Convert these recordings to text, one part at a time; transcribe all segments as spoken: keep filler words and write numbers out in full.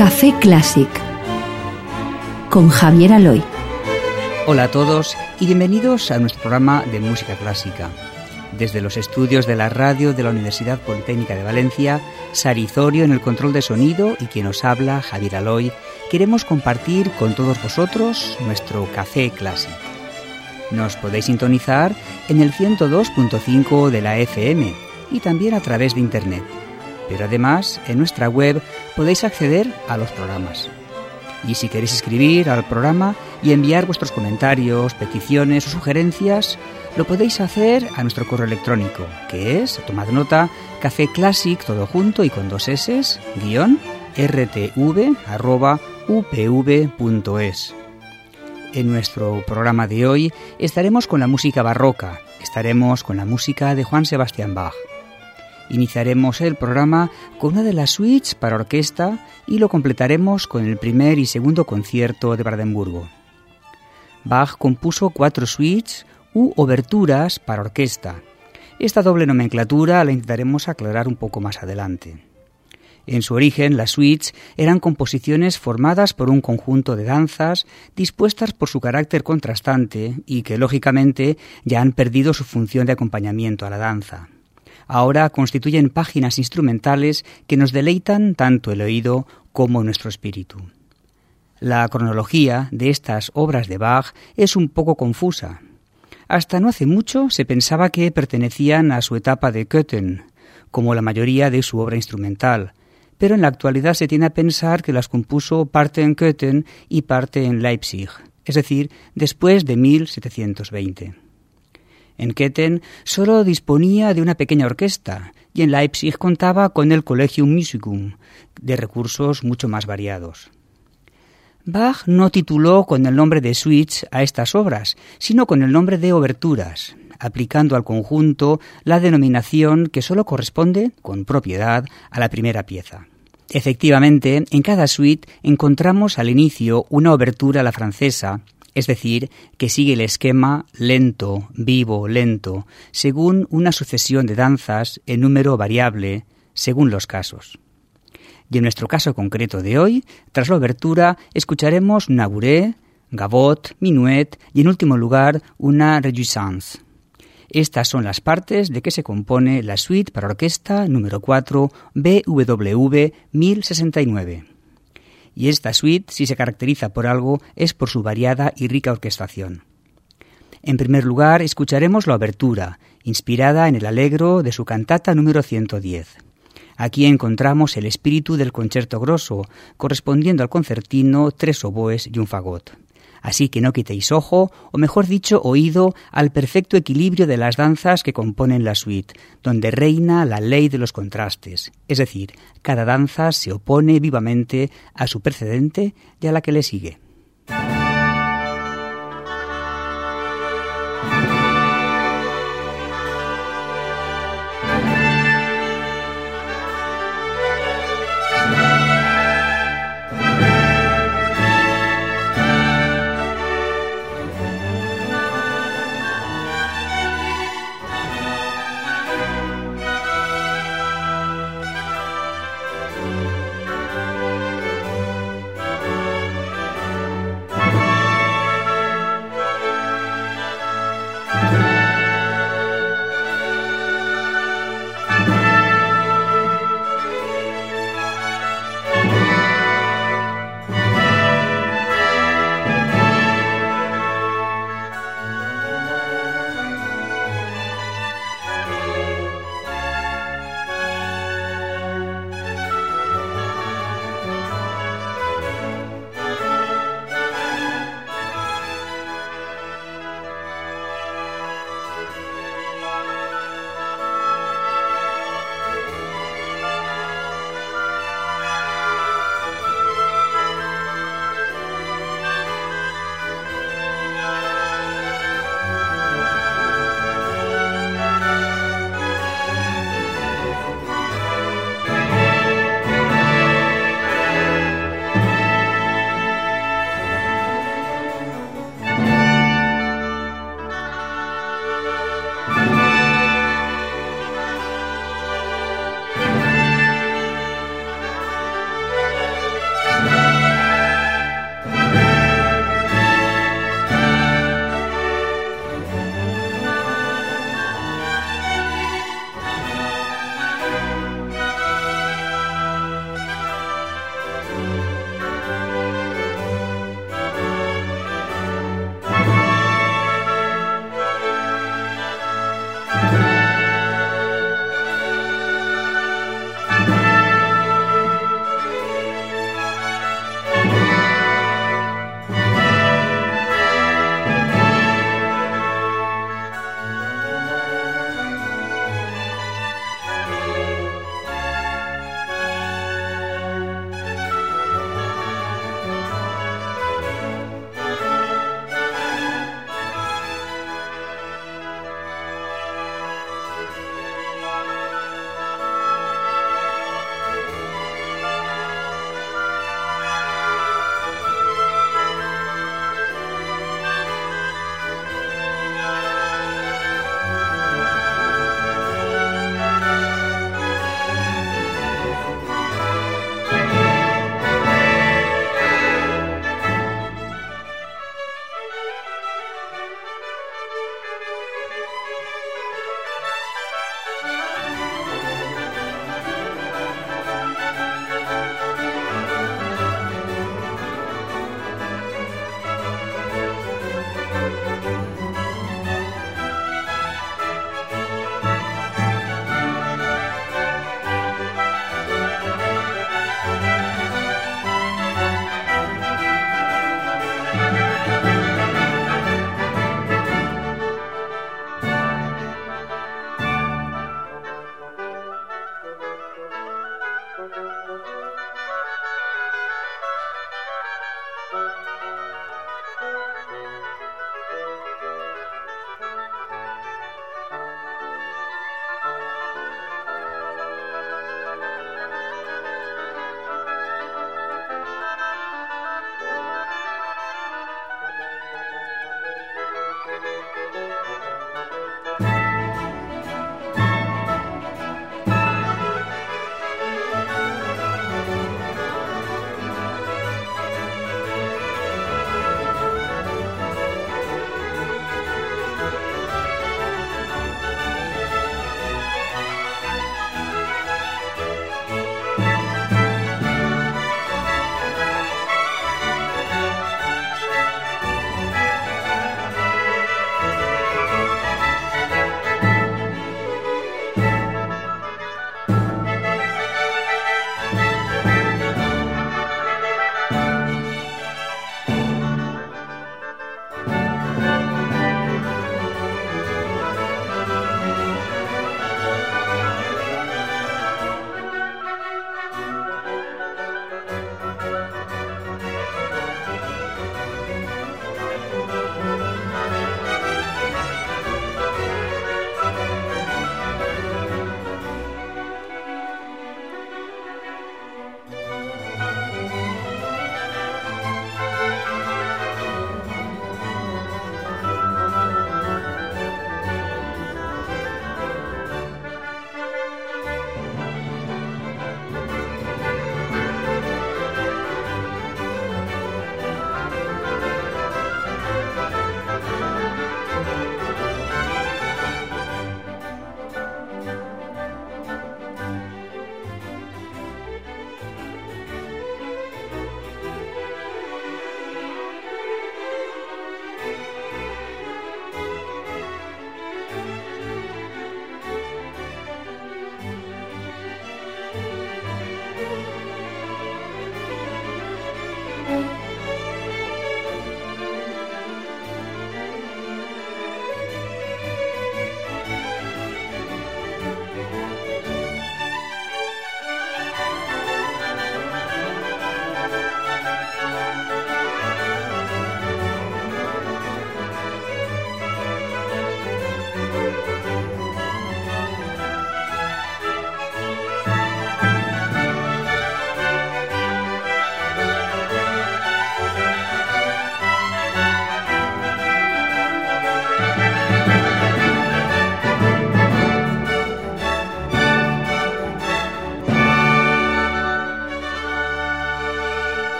Café Clásic con Javier Aloy. Hola a todos y bienvenidos a nuestro programa de música clásica. Desde los estudios de la radio de la Universidad Politécnica de Valencia, Sari Zorio en el control de sonido y quien os habla, Javier Aloy, queremos compartir con todos vosotros nuestro Café Clásic. Nos podéis sintonizar en el ciento dos punto cinco de la F M y también a través de Internet. Pero además, en nuestra web podéis acceder a los programas. Y si queréis escribir al programa y enviar vuestros comentarios, peticiones o sugerencias, lo podéis hacer a nuestro correo electrónico, que es, tomad nota, cafeclassic, todo junto y con dos S, guión, rtv, arroba, upv.es. En nuestro programa de hoy estaremos con la música barroca, estaremos con la música de Johann Sebastian Bach. Iniciaremos el programa con una de las suites para orquesta y lo completaremos con el primer y segundo concierto de Brandenburgo. Bach compuso cuatro suites u oberturas para orquesta. Esta doble nomenclatura la intentaremos aclarar un poco más adelante. En su origen, las suites eran composiciones formadas por un conjunto de danzas dispuestas por su carácter contrastante y que, lógicamente, ya han perdido su función de acompañamiento a la danza. Ahora constituyen páginas instrumentales que nos deleitan tanto el oído como nuestro espíritu. La cronología de estas obras de Bach es un poco confusa. Hasta no hace mucho se pensaba que pertenecían a su etapa de Köthen, como la mayoría de su obra instrumental, pero en la actualidad se tiende a pensar que las compuso parte en Köthen y parte en Leipzig, es decir, después de mil setecientos veinte. En Köthen solo disponía de una pequeña orquesta y en Leipzig contaba con el Collegium Musicum, de recursos mucho más variados. Bach no tituló con el nombre de suites a estas obras, sino con el nombre de oberturas, aplicando al conjunto la denominación que solo corresponde, con propiedad, a la primera pieza. Efectivamente, en cada suite encontramos al inicio una obertura a la francesa, es decir, que sigue el esquema lento, vivo, lento, según una sucesión de danzas en número variable, según los casos. Y en nuestro caso concreto de hoy, tras la obertura, escucharemos una bourrée, gavotte, minuet y en último lugar una réjouissance. Estas son las partes de que se compone la suite para orquesta número cuatro B W V mil sesenta y nueve. Y esta suite, si se caracteriza por algo, es por su variada y rica orquestación. En primer lugar, escucharemos la obertura, inspirada en el allegro de su cantata número ciento diez. Aquí encontramos el espíritu del concierto grosso, correspondiendo al concertino, tres oboes y un fagot. Así que no quitéis ojo, o mejor dicho, oído, al perfecto equilibrio de las danzas que componen la suite, donde reina la ley de los contrastes, es decir, cada danza se opone vivamente a su precedente y a la que le sigue.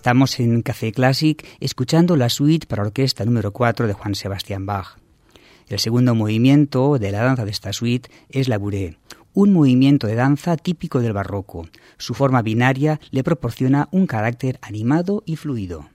Estamos en Café Classic escuchando la suite para orquesta número cuatro de Juan Sebastián Bach. El segundo movimiento de la danza de esta suite es la bourrée, un movimiento de danza típico del barroco. Su forma binaria le proporciona un carácter animado y fluido.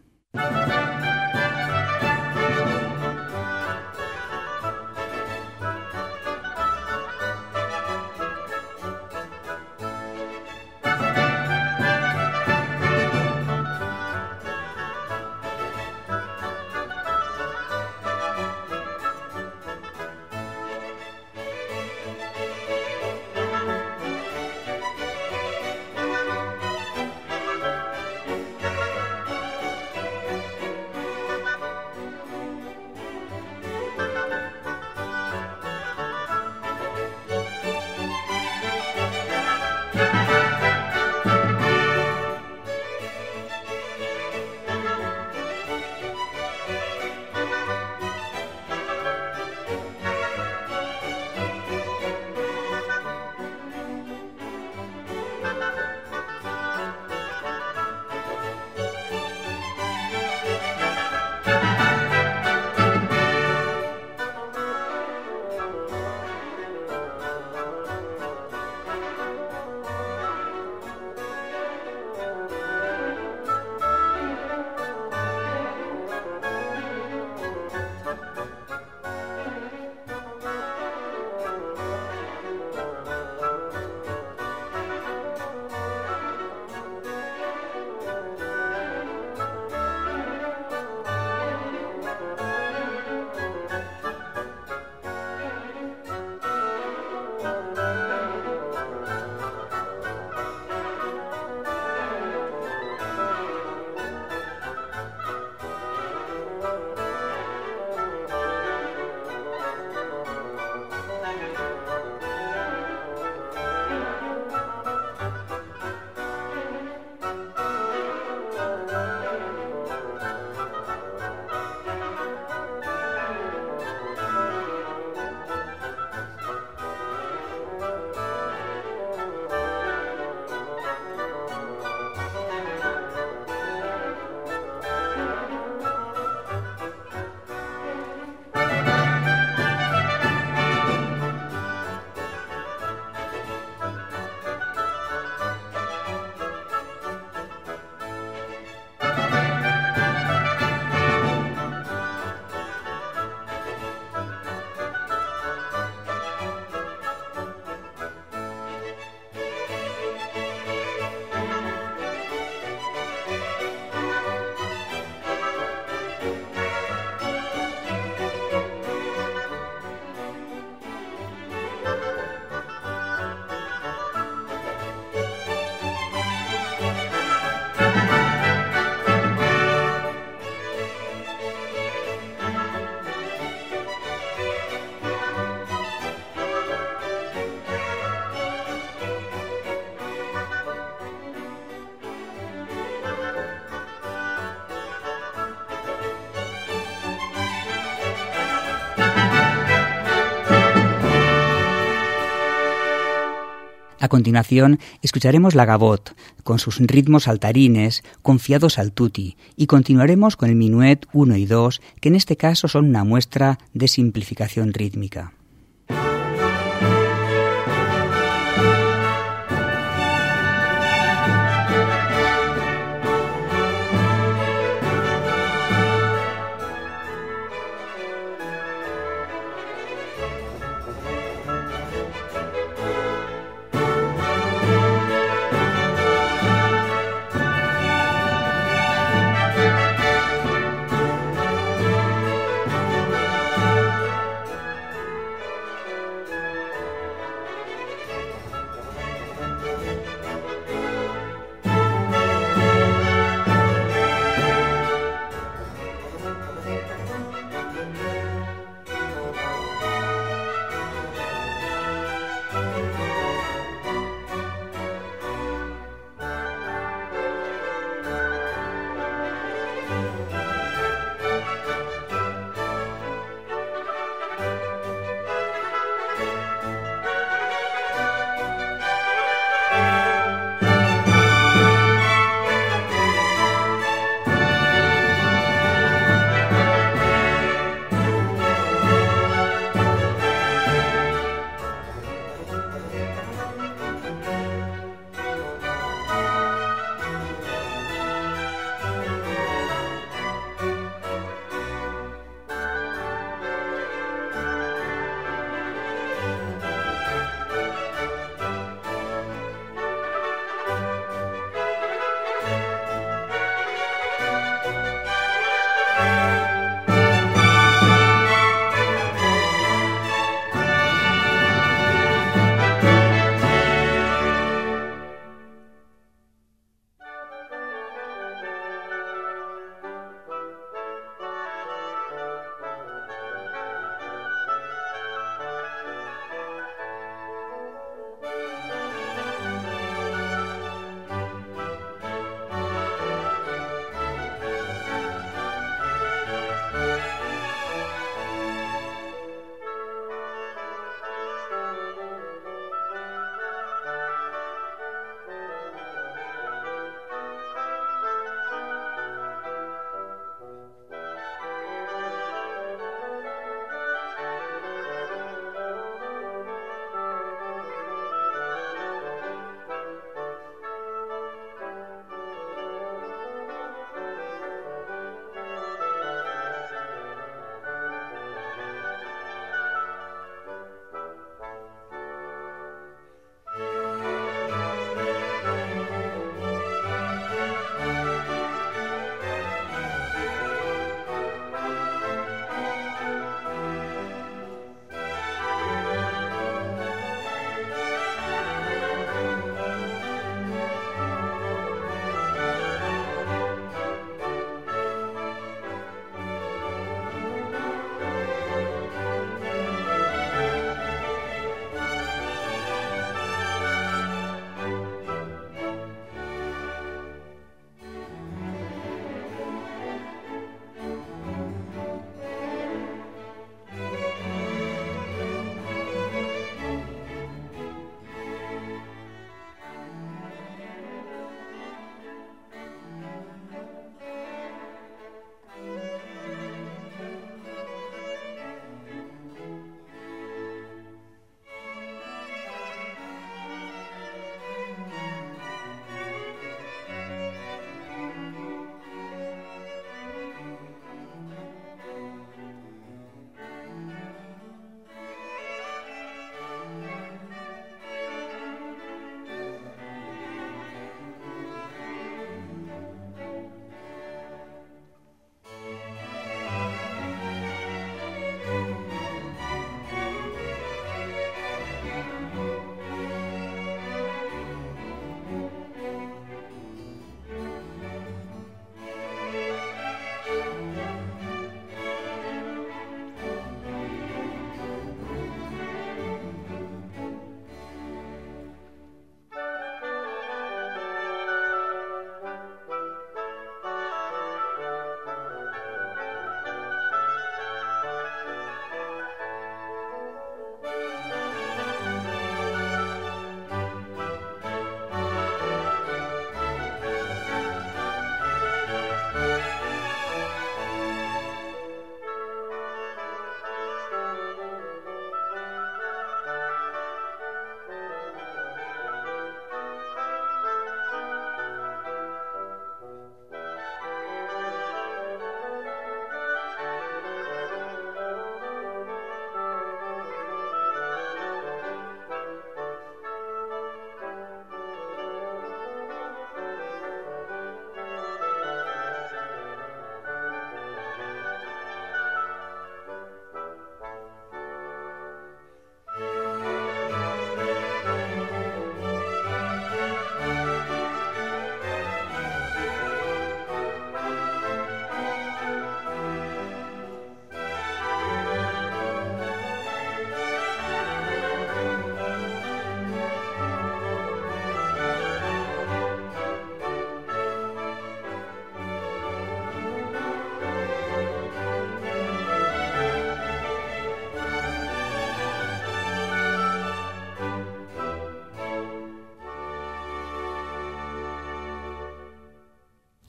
A continuación, escucharemos la gavotte, con sus ritmos saltarines, confiados al tutti, y continuaremos con el minuet uno y dos, que en este caso son una muestra de simplificación rítmica.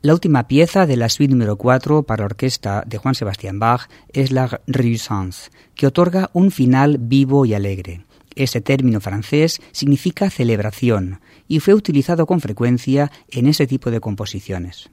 La última pieza de la suite número cuatro para orquesta de Juan Sebastián Bach es la Réjouissance, que otorga un final vivo y alegre. Este término francés significa celebración y fue utilizado con frecuencia en ese tipo de composiciones.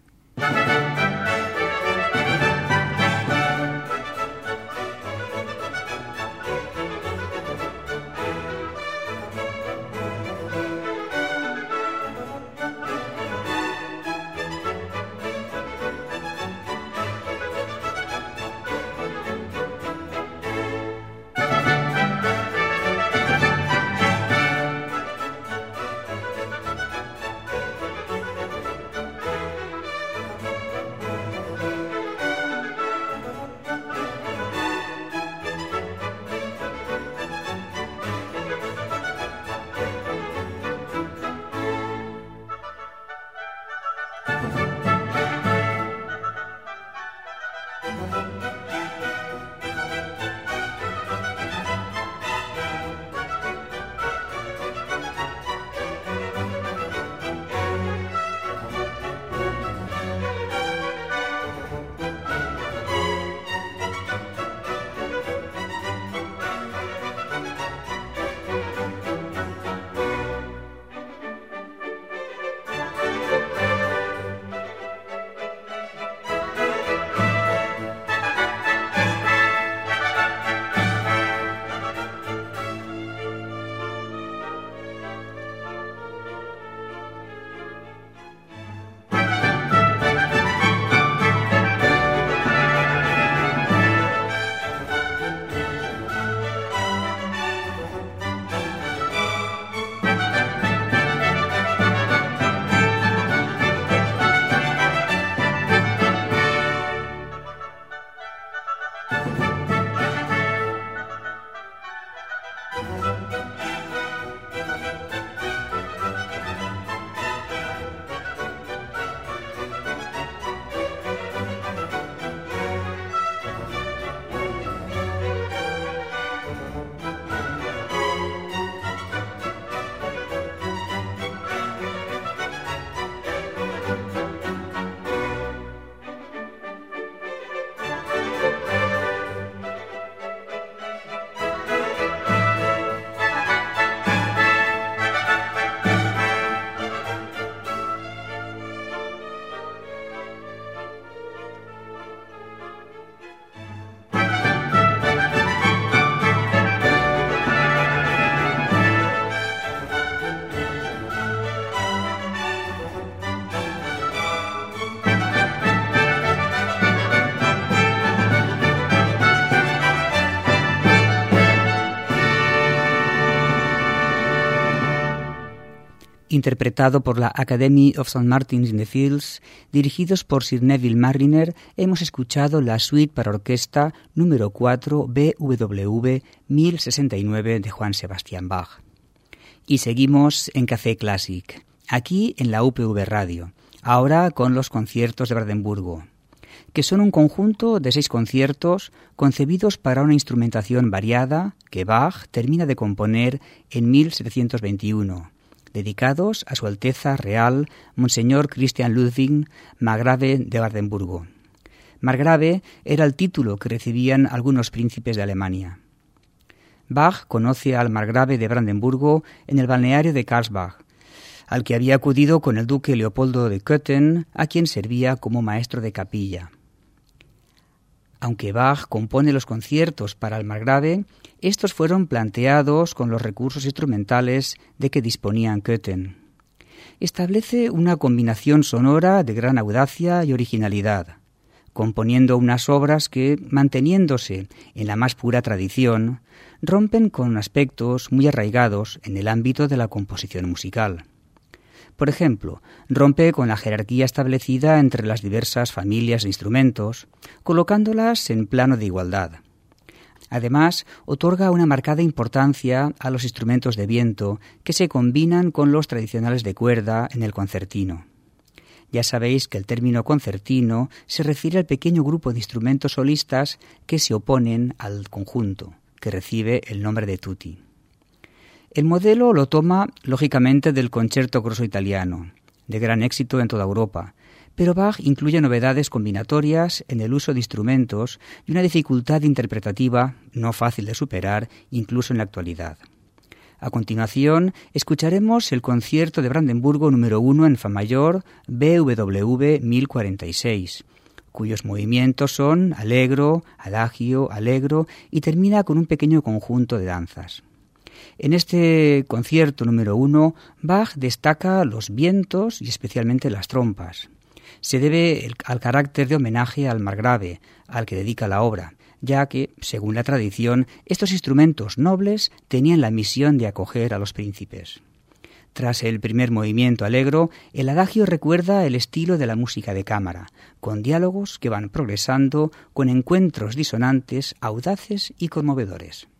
Interpretado por la Academy of Saint Martin's in the Fields, dirigidos por Sir Neville Marriner, hemos escuchado la suite para orquesta número cuatro B W V mil sesenta y nueve de Juan Sebastián Bach. Y seguimos en Café Classic, aquí en la U P V Radio, ahora con los conciertos de Brandenburgo, que son un conjunto de seis conciertos concebidos para una instrumentación variada que Bach termina de componer en mil setecientos veintiuno, dedicados a Su Alteza Real Monseñor Christian Ludwig, margrave de Brandenburgo. Margrave era el título que recibían algunos príncipes de Alemania. Bach conoce al margrave de Brandenburgo en el balneario de Karlsbad, al que había acudido con el duque Leopoldo de Cöthen, a quien servía como maestro de capilla. Aunque Bach compone los conciertos para el margrave, estos fueron planteados con los recursos instrumentales de que disponían Cöthen. Establece una combinación sonora de gran audacia y originalidad, componiendo unas obras que, manteniéndose en la más pura tradición, rompen con aspectos muy arraigados en el ámbito de la composición musical. Por ejemplo, rompe con la jerarquía establecida entre las diversas familias de instrumentos, colocándolas en plano de igualdad. Además, otorga una marcada importancia a los instrumentos de viento que se combinan con los tradicionales de cuerda en el concertino. Ya sabéis que el término concertino se refiere al pequeño grupo de instrumentos solistas que se oponen al conjunto, que recibe el nombre de tutti. El modelo lo toma, lógicamente, del Concerto Grosso italiano, de gran éxito en toda Europa, pero Bach incluye novedades combinatorias en el uso de instrumentos y una dificultad interpretativa no fácil de superar incluso en la actualidad. A continuación, escucharemos el concierto de Brandenburgo número uno en Fa mayor, B W V mil cuarenta y seis, cuyos movimientos son allegro, adagio, allegro y termina con un pequeño conjunto de danzas. En este concierto número uno, Bach destaca los vientos y especialmente las trompas. Se debe el, al carácter de homenaje al margrave, al que dedica la obra, ya que, según la tradición, estos instrumentos nobles tenían la misión de acoger a los príncipes. Tras el primer movimiento allegro, el adagio recuerda el estilo de la música de cámara, con diálogos que van progresando con encuentros disonantes, audaces y conmovedores.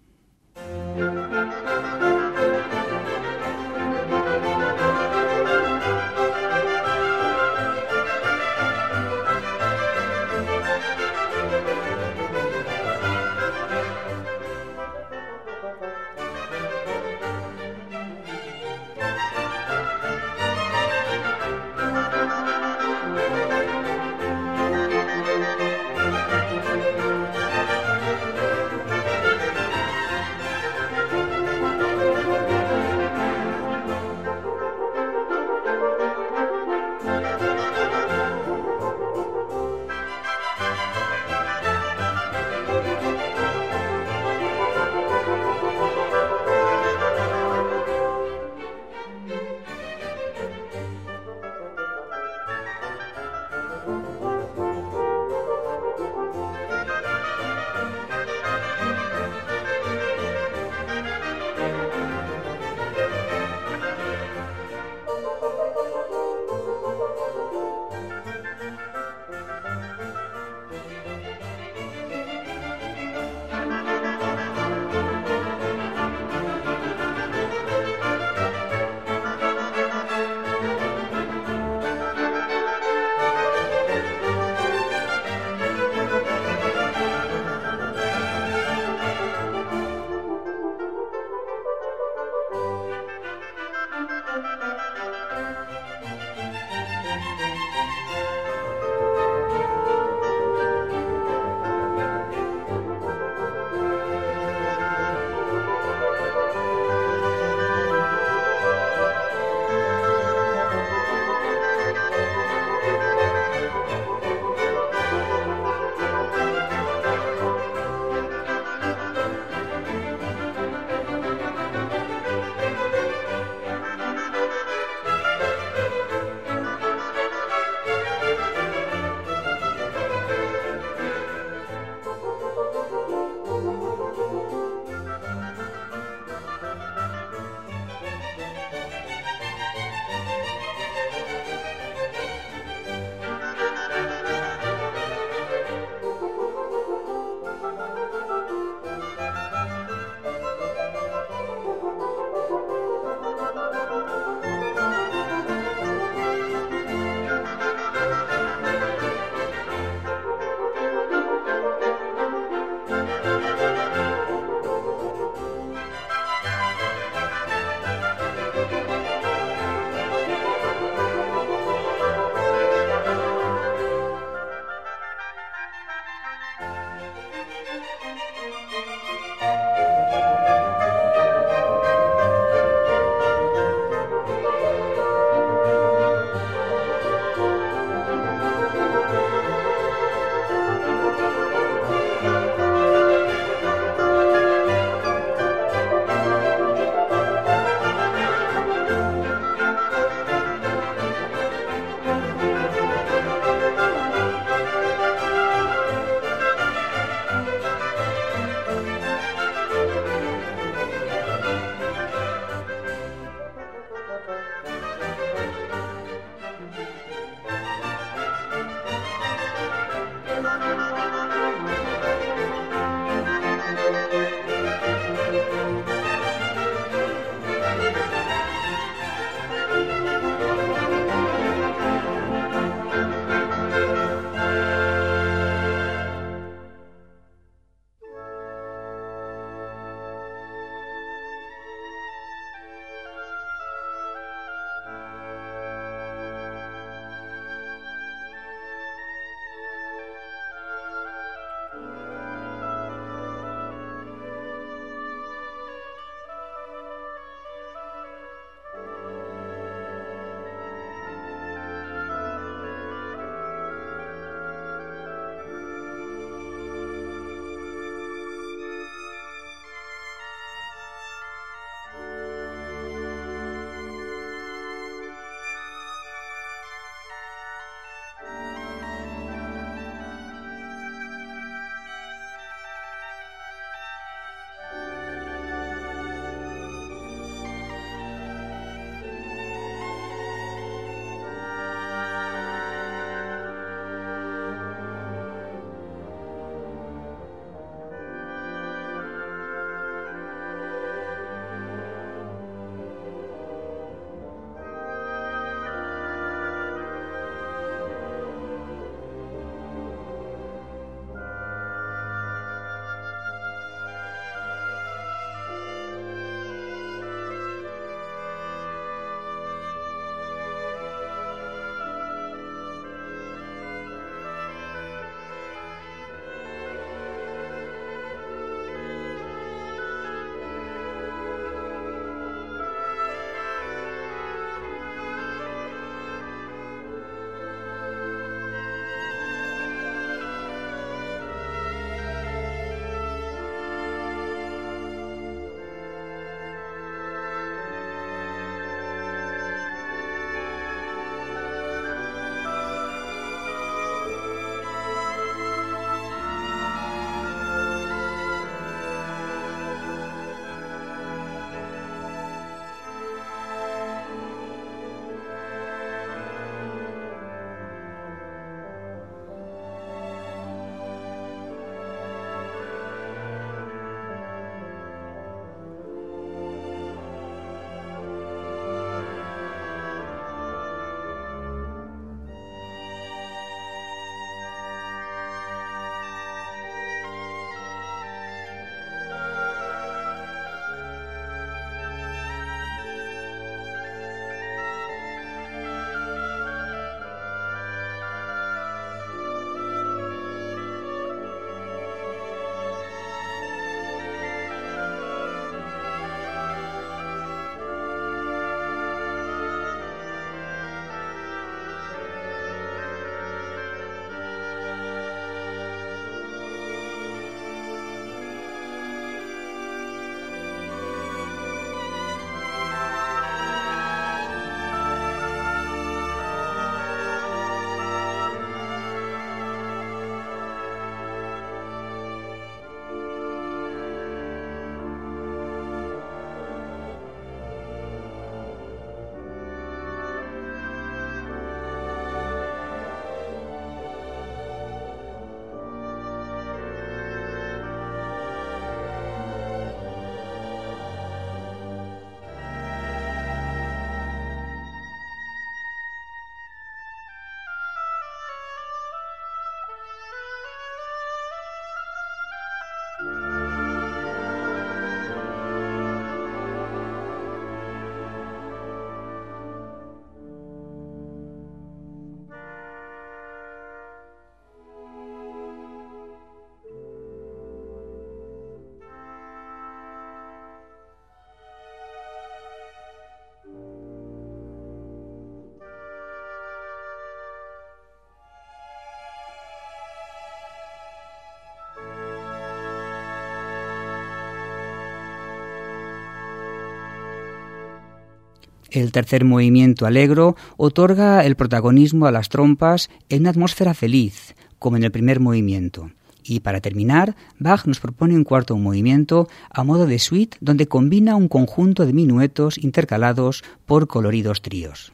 El tercer movimiento, Allegro, otorga el protagonismo a las trompas en una atmósfera feliz, como en el primer movimiento. Y para terminar, Bach nos propone un cuarto movimiento a modo de suite donde combina un conjunto de minuetos intercalados por coloridos tríos.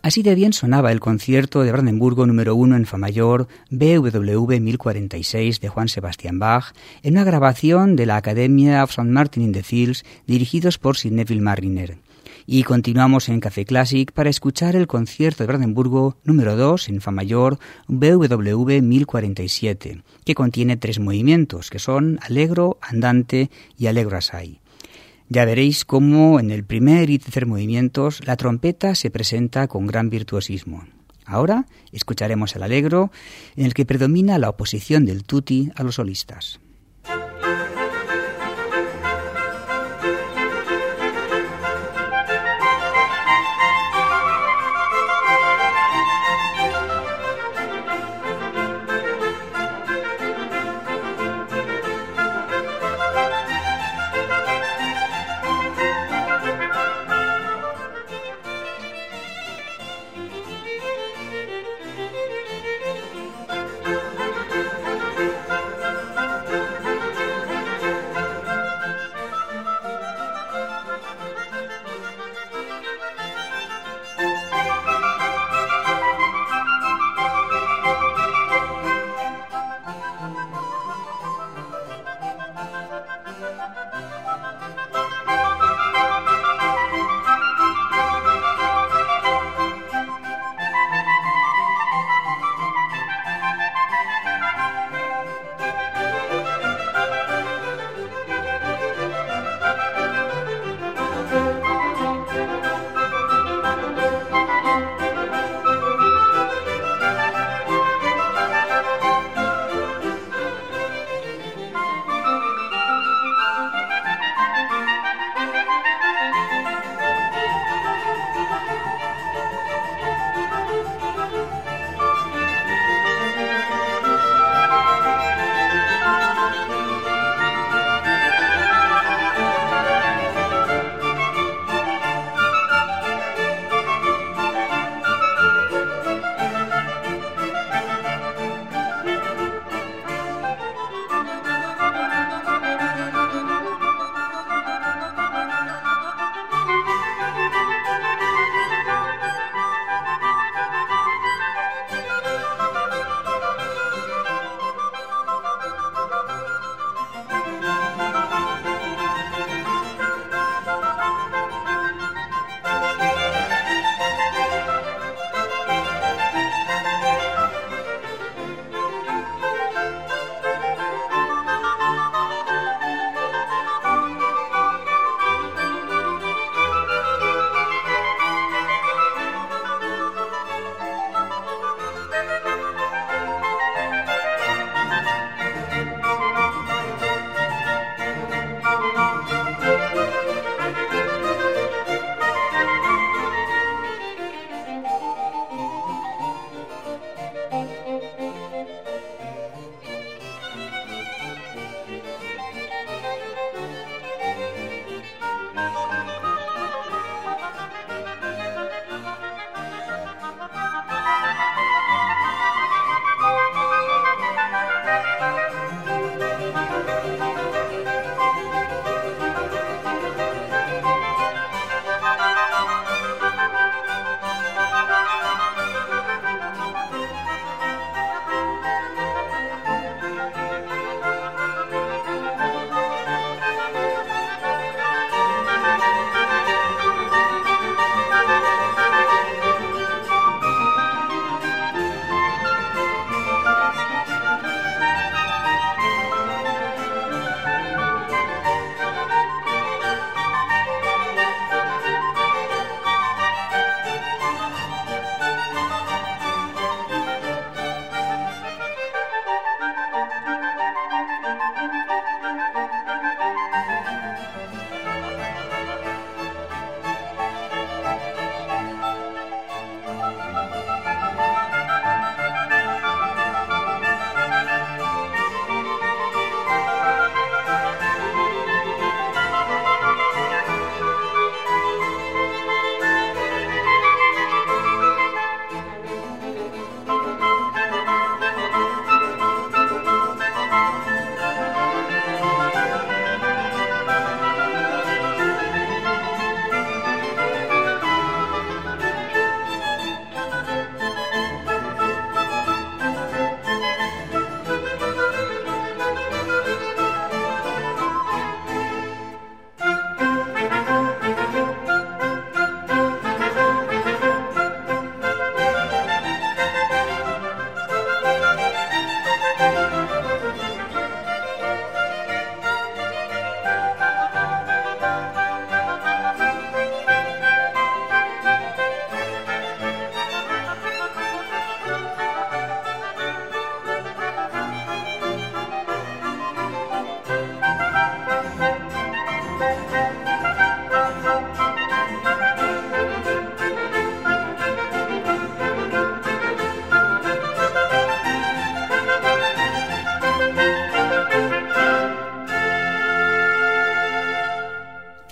Así de bien sonaba el concierto de Brandenburgo número uno en Fa mayor, B W V mil cuarenta y seis de Juan Sebastian Bach, en una grabación de la Academia of Saint Martin in the Fields, dirigidos por Sir Neville Marriner. Y continuamos en Café Classic para escuchar el concierto de Brandenburgo número dos en Fa mayor, B W V mil cuarenta y siete, que contiene tres movimientos, que son Allegro, Andante y Allegro assai. Ya veréis cómo en el primer y tercer movimientos la trompeta se presenta con gran virtuosismo. Ahora escucharemos el Allegro, en el que predomina la oposición del tutti a los solistas.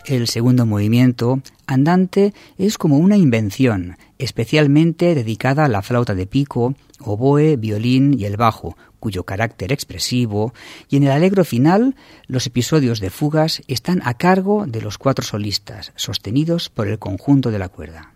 El segundo movimiento, Andante, es como una invención, especialmente dedicada a la flauta de pico, oboe, violín y el bajo, cuyo carácter expresivo, y en el allegro final, los episodios de fugas están a cargo de los cuatro solistas, sostenidos por el conjunto de la cuerda.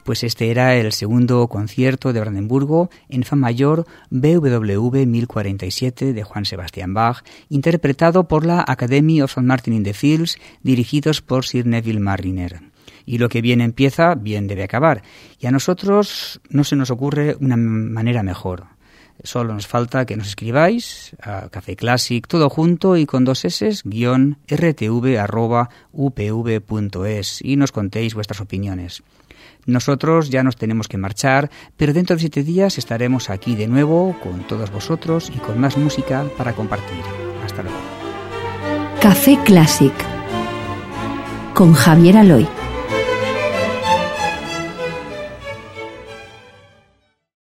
Pues este era el segundo concierto de Brandenburgo en Fa mayor B W V mil cuarenta y siete de Juan Sebastian Bach, interpretado por la Academy of Saint Martin in the Fields, dirigidos por Sir Neville Marriner. Y lo que bien empieza, bien debe acabar. Y a nosotros no se nos ocurre una manera mejor. Solo nos falta que nos escribáis a Café Classic, todo junto y con dos eses, guión rtv arroba upv punto es y nos contéis vuestras opiniones. Nosotros ya nos tenemos que marchar, pero dentro de siete días estaremos aquí de nuevo con todos vosotros y con más música para compartir. Hasta luego. Café Classic con Javier Aloy.